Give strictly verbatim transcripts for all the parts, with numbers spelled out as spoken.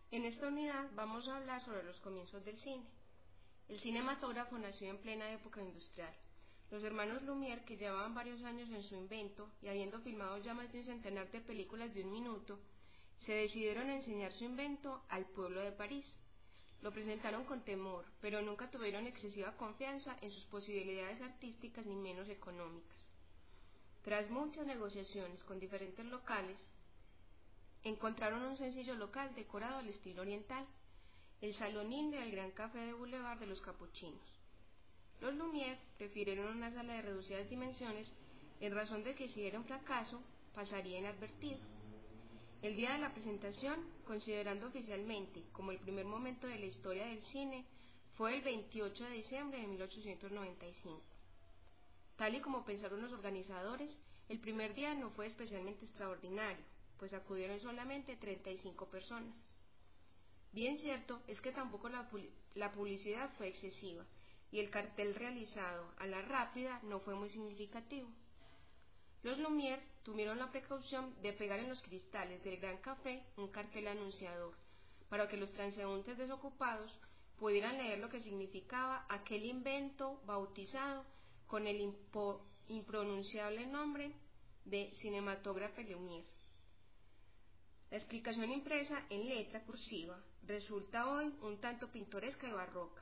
En esta unidad vamos a hablar sobre los comienzos del cine. El cinematógrafo nació en plena época industrial. Los hermanos Lumière, que llevaban varios años en su invento y habiendo filmado ya más de un centenar de películas de un minuto, se decidieron a enseñar su invento al pueblo de París. Lo presentaron con temor, pero nunca tuvieron excesiva confianza en sus posibilidades artísticas ni menos económicas. Tras muchas negociaciones con diferentes locales, encontraron un sencillo local decorado al estilo oriental, el Salonín del Gran Café de Boulevard de los Capuchinos. Los Lumière prefirieron una sala de reducidas dimensiones en razón de que si era un fracaso, pasaría inadvertido. El día de la presentación, considerando oficialmente como el primer momento de la historia del cine, fue el veintiocho de diciembre de mil ochocientos noventa y cinco. Tal y como pensaron los organizadores, el primer día no fue especialmente extraordinario, pues acudieron solamente treinta y cinco personas. Bien cierto es que tampoco la, la publicidad fue excesiva, y el cartel realizado a la rápida no fue muy significativo. Los Lumière tuvieron la precaución de pegar en los cristales del Gran Café un cartel anunciador, para que los transeúntes desocupados pudieran leer lo que significaba aquel invento bautizado con el impo, impronunciable nombre de Cinematógraphe Lumière. La explicación impresa en letra cursiva resulta hoy un tanto pintoresca y barroca.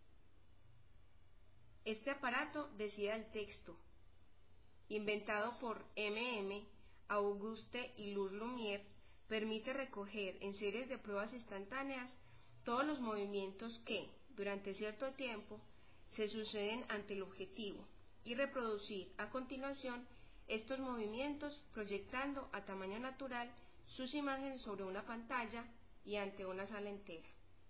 Este aparato decía el texto, inventado por M M, Auguste y Luz Lumière, permite recoger en series de pruebas instantáneas todos los movimientos que, durante cierto tiempo, se suceden ante el objetivo y reproducir a continuación estos movimientos proyectando a tamaño natural sus imágenes sobre una pantalla y ante una sala entera.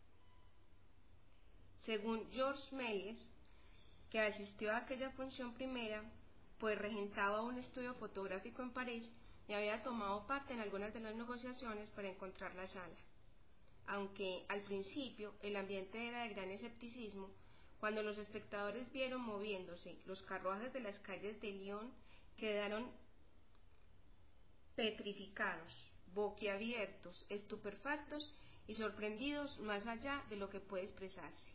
Según Georges Méliès, que asistió a aquella función primera, pues regentaba un estudio fotográfico en París y había tomado parte en algunas de las negociaciones para encontrar la sala. Aunque al principio el ambiente era de gran escepticismo, cuando los espectadores vieron moviéndose los carruajes de las calles de Lyon, quedaron petrificados, boquiabiertos, estupefactos y sorprendidos más allá de lo que puede expresarse.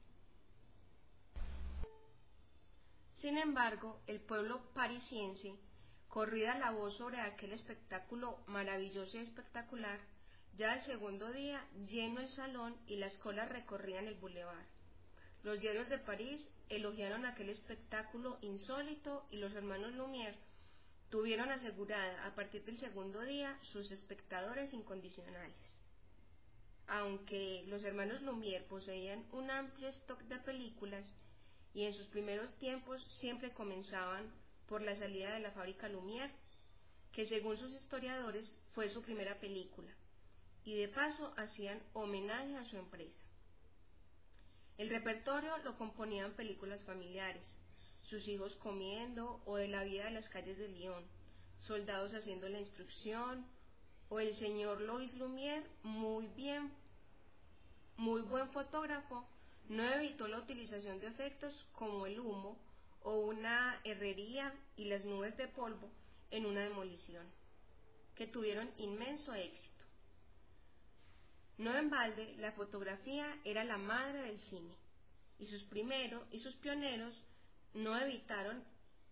Sin embargo, el pueblo parisiense, corrida la voz sobre aquel espectáculo maravilloso y espectacular, ya al segundo día lleno el salón y las colas recorrían el boulevard. Los diarios de París elogiaron aquel espectáculo insólito y los hermanos Lumière tuvieron asegurada a partir del segundo día sus espectadores incondicionales. Aunque los hermanos Lumière poseían un amplio stock de películas y en sus primeros tiempos siempre comenzaban por la salida de la fábrica Lumière, que según sus historiadores fue su primera película, y de paso hacían homenaje a su empresa. El repertorio lo componían películas familiares, sus hijos comiendo o de la vida de las calles de Lyon, soldados haciendo la instrucción, o el señor Louis Lumière, muy bien, muy buen fotógrafo, no evitó la utilización de efectos como el humo o una herrería y las nubes de polvo en una demolición, que tuvieron inmenso éxito. No en balde, la fotografía era la madre del cine, y sus primeros y sus pioneros no evitaron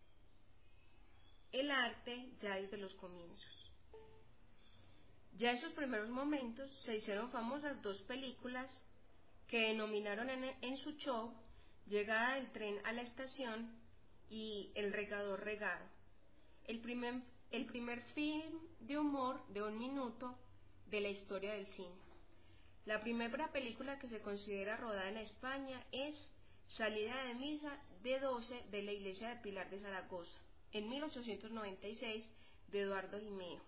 el arte ya desde los comienzos. Ya en sus primeros momentos se hicieron famosas dos películas que denominaron en, en su show Llegada del tren a la estación y El regador regado, el primer, el primer film de humor de un minuto de la historia del cine. La primera película que se considera rodada en España es Salida de misa de doce de la iglesia de Pilar de Zaragoza, en mil ochocientos noventa y seis, de Eduardo Gimeno.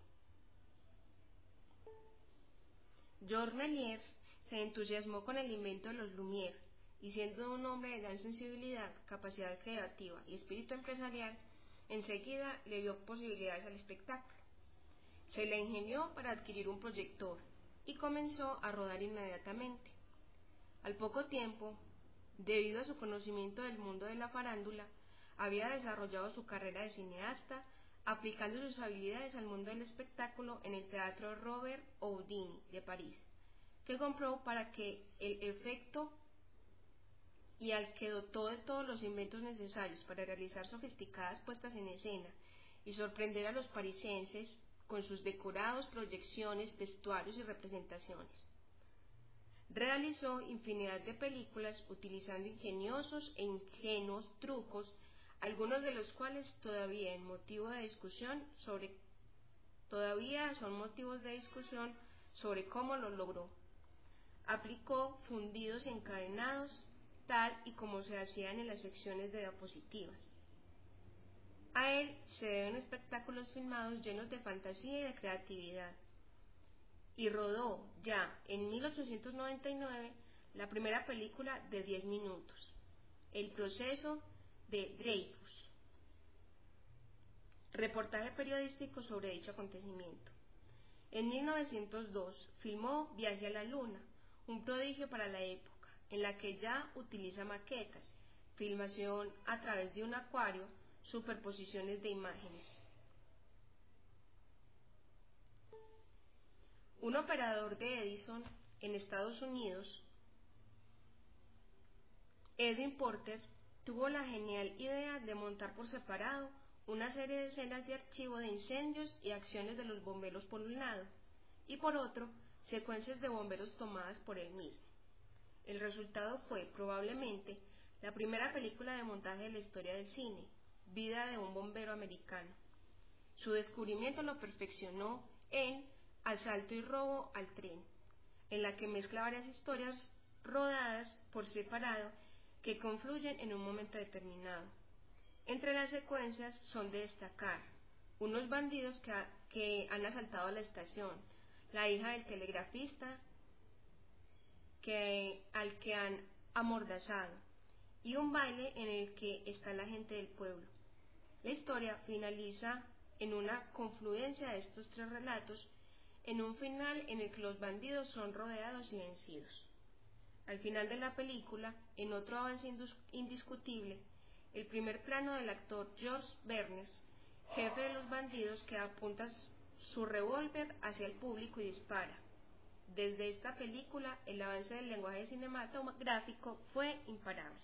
Georges Méliès se entusiasmó con el invento de los Lumière y, siendo un hombre de gran sensibilidad, capacidad creativa y espíritu empresarial, enseguida le dio posibilidades al espectáculo. Se le ingenió para adquirir un proyector y comenzó a rodar inmediatamente. Al poco tiempo, debido a su conocimiento del mundo de la farándula, había desarrollado su carrera de cineasta, aplicando sus habilidades al mundo del espectáculo en el Teatro Robert Houdini de París, que compró para que el efecto y al que dotó de todos los inventos necesarios para realizar sofisticadas puestas en escena y sorprender a los parisenses con sus decorados, proyecciones, vestuarios y representaciones. Realizó infinidad de películas utilizando ingeniosos e ingenuos trucos, algunos de los cuales todavía en motivo de discusión sobre todavía son motivos de discusión sobre cómo lo logró. Aplicó fundidos y encadenados, tal y como se hacían en las secciones de diapositivas. A él se deben espectáculos filmados llenos de fantasía y de creatividad, y rodó ya en mil ochocientos noventa y nueve la primera película de diez minutos, El proceso de Dreyfus, reportaje periodístico sobre dicho acontecimiento. En mil novecientos dos filmó Viaje a la Luna, un prodigio para la época, en la que ya utiliza maquetas, filmación a través de un acuario, superposiciones de imágenes. Un operador de Edison en Estados Unidos, Edwin Porter, tuvo la genial idea de montar por separado una serie de escenas de archivo de incendios y acciones de los bomberos por un lado, y por otro, secuencias de bomberos tomadas por él mismo. El resultado fue, probablemente, la primera película de montaje de la historia del cine, Vida de un bombero americano. Su descubrimiento lo perfeccionó en Asalto y robo al tren, en la que mezcla varias historias rodadas por separado que confluyen en un momento determinado. Entre las secuencias son de destacar unos bandidos que, ha, que han asaltado la estación, la hija del telegrafista que, al que han amordazado, y un baile en el que está la gente del pueblo. La historia finaliza en una confluencia de estos tres relatos, en un final en el que los bandidos son rodeados y vencidos. Al final de la película, en otro avance indiscutible, el primer plano del actor George Bernes, jefe de los bandidos, que apunta su revólver hacia el público y dispara. Desde esta película, el avance del lenguaje cinematográfico fue imparable.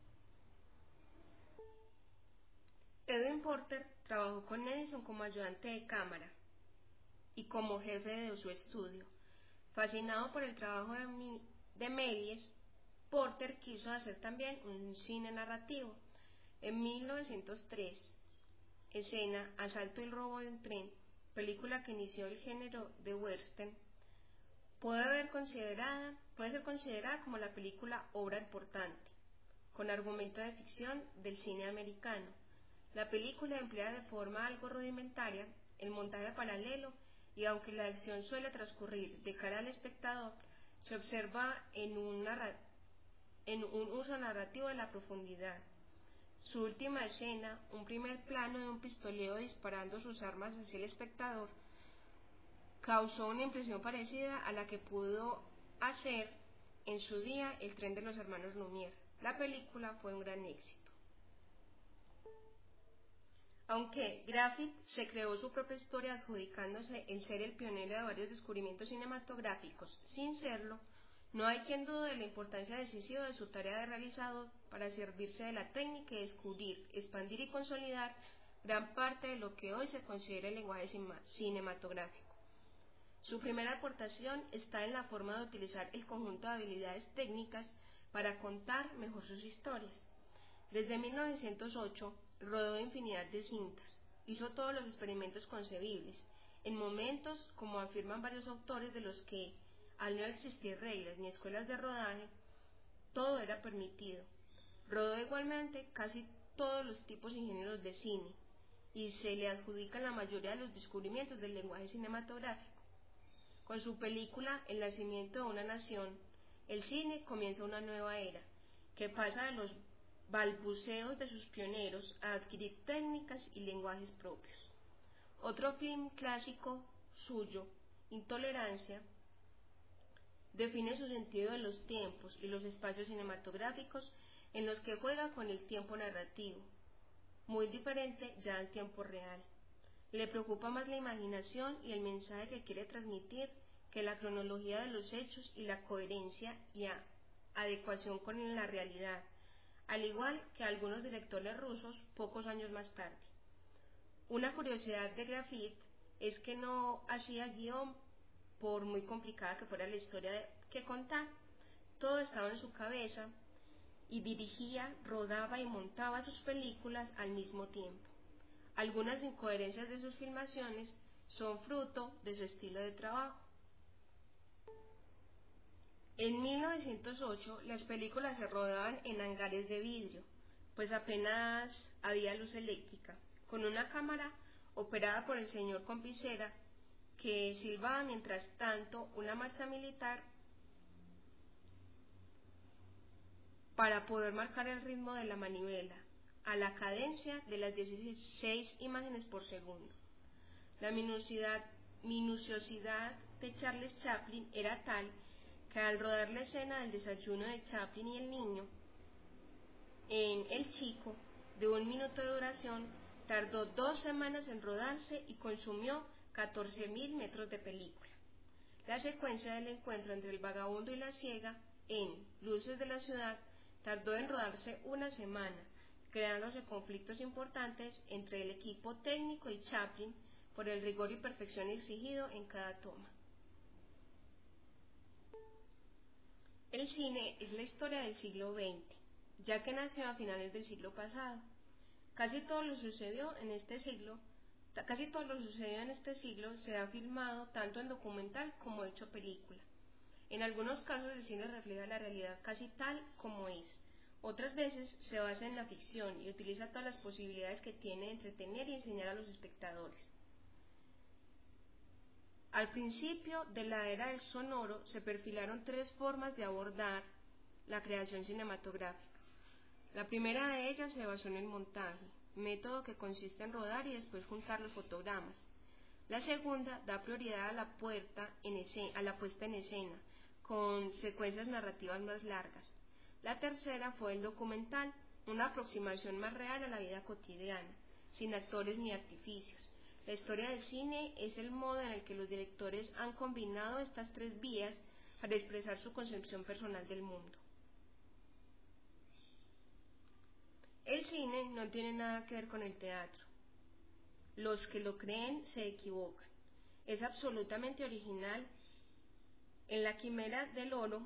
Edwin Porter trabajó con Edison como ayudante de cámara y como jefe de su estudio. Fascinado por el trabajo de, Mi, de Méliès, Porter quiso hacer también un cine narrativo. En mil novecientos tres, escena Asalto y robo de un tren, película que inició el género de western, puede, haber considerada, puede ser considerada como la película obra importante, con argumento de ficción del cine americano. La película emplea de forma algo rudimentaria el montaje paralelo, y aunque la acción suele transcurrir de cara al espectador, se observa en un, en un uso narrativo de la profundidad. Su última escena, un primer plano de un pistolero disparando sus armas hacia el espectador, causó una impresión parecida a la que pudo hacer en su día El tren de los hermanos Lumière. La película fue un gran éxito. Aunque Graffit se creó su propia historia adjudicándose el ser el pionero de varios descubrimientos cinematográficos, sin serlo, no hay quien dude de la importancia decisiva de su tarea de realizador para servirse de la técnica y descubrir, expandir y consolidar gran parte de lo que hoy se considera el lenguaje cinematográfico. Su primera aportación está en la forma de utilizar el conjunto de habilidades técnicas para contar mejor sus historias. Desde mil novecientos ocho, rodó infinidad de cintas, hizo todos los experimentos concebibles, en momentos, como afirman varios autores, de los que, al no existir reglas ni escuelas de rodaje, todo era permitido. Rodó igualmente casi todos los tipos y géneros de cine, y se le adjudican la mayoría de los descubrimientos del lenguaje cinematográfico. Con su película El nacimiento de una nación, el cine comienza una nueva era, que pasa de los balbuceos de sus pioneros a adquirir técnicas y lenguajes propios. Otro film clásico suyo, Intolerancia, define su sentido de los tiempos y los espacios cinematográficos en los que juega con el tiempo narrativo, muy diferente ya al tiempo real. Le preocupa más la imaginación y el mensaje que quiere transmitir que la cronología de los hechos y la coherencia y adecuación con la realidad, al igual que algunos directores rusos pocos años más tarde. Una curiosidad de Grafit es que no hacía guión por muy complicada que fuera la historia que contar, todo estaba en su cabeza y dirigía, rodaba y montaba sus películas al mismo tiempo. Algunas incoherencias de sus filmaciones son fruto de su estilo de trabajo. En mil novecientos ocho las películas se rodaban en hangares de vidrio, pues apenas había luz eléctrica, con una cámara operada por el señor Compicera, que silbaba mientras tanto una marcha militar para poder marcar el ritmo de la manivela, a la cadencia de las dieciséis imágenes por segundo. La minuciosidad, minuciosidad de Charles Chaplin era tal que al rodar la escena del desayuno de Chaplin y el niño, en El Chico, de un minuto de duración, tardó dos semanas en rodarse y consumió catorce mil metros de película. La secuencia del encuentro entre el vagabundo y la ciega, en Luces de la ciudad, tardó en rodarse una semana, creándose conflictos importantes entre el equipo técnico y Chaplin por el rigor y perfección exigido en cada toma. El cine es la historia del siglo veinte, ya que nació a finales del siglo pasado. Casi todo lo sucedió en este siglo, casi todo lo sucedido en este siglo se ha filmado tanto en documental como hecho película. En algunos casos el cine refleja la realidad casi tal como es. Otras veces se basa en la ficción y utiliza todas las posibilidades que tiene de entretener y enseñar a los espectadores. Al principio de la era del sonoro se perfilaron tres formas de abordar la creación cinematográfica. La primera de ellas se basó en el montaje, método que consiste en rodar y después juntar los fotogramas. La segunda da prioridad a la, puerta en escena, a la puesta en escena, con secuencias narrativas más largas. La tercera fue el documental, una aproximación más real a la vida cotidiana, sin actores ni artificios. La historia del cine es el modo en el que los directores han combinado estas tres vías para expresar su concepción personal del mundo. El cine no tiene nada que ver con el teatro. Los que lo creen se equivocan. Es absolutamente original. En La Quimera del Oro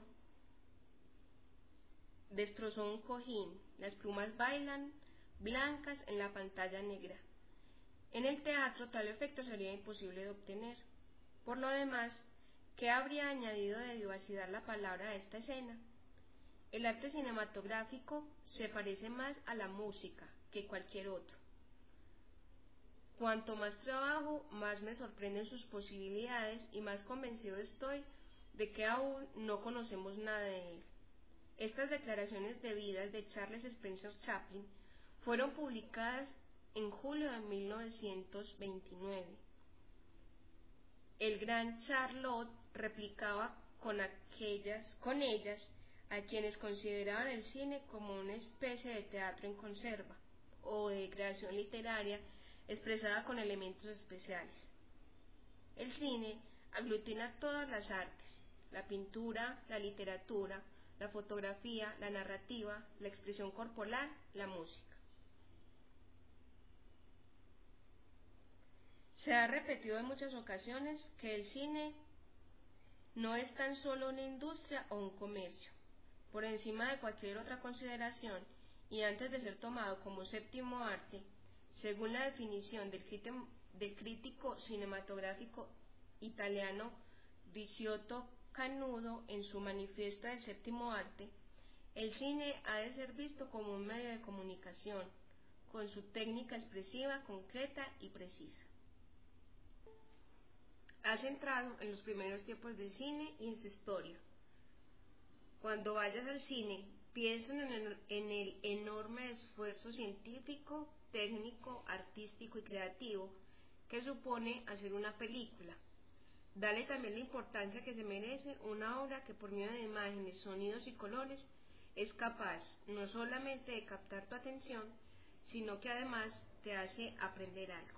destrozó un cojín, las plumas bailan blancas en la pantalla negra. En el teatro tal efecto sería imposible de obtener. Por lo demás, ¿qué habría añadido de vivacidad la palabra a esta escena? El arte cinematográfico se parece más a la música que cualquier otro. Cuanto más trabajo, más me sorprenden sus posibilidades y más convencido estoy de que aún no conocemos nada de él. Estas declaraciones de vida de Charles Spencer Chaplin fueron publicadas en julio de mil novecientos veintinueve. El gran Charlot replicaba con, aquellas, con ellas a quienes consideraban el cine como una especie de teatro en conserva o de creación literaria expresada con elementos especiales. El cine aglutina todas las artes: la pintura, la literatura, la fotografía, la narrativa, la expresión corporal, la música. Se ha repetido en muchas ocasiones que el cine no es tan solo una industria o un comercio. Por encima de cualquier otra consideración, y antes de ser tomado como séptimo arte, según la definición del, del crítico cinematográfico italiano Ricciotto Canudo en su manifiesto del séptimo arte, el cine ha de ser visto como un medio de comunicación, con su técnica expresiva, concreta y precisa. Ha centrado en los primeros tiempos del cine y en su historia. Cuando vayas al cine, piensa en el, en el enorme esfuerzo científico, técnico, artístico y creativo que supone hacer una película. Dale también la importancia que se merece una obra que por medio de imágenes, sonidos y colores es capaz no solamente de captar tu atención, sino que además te hace aprender algo.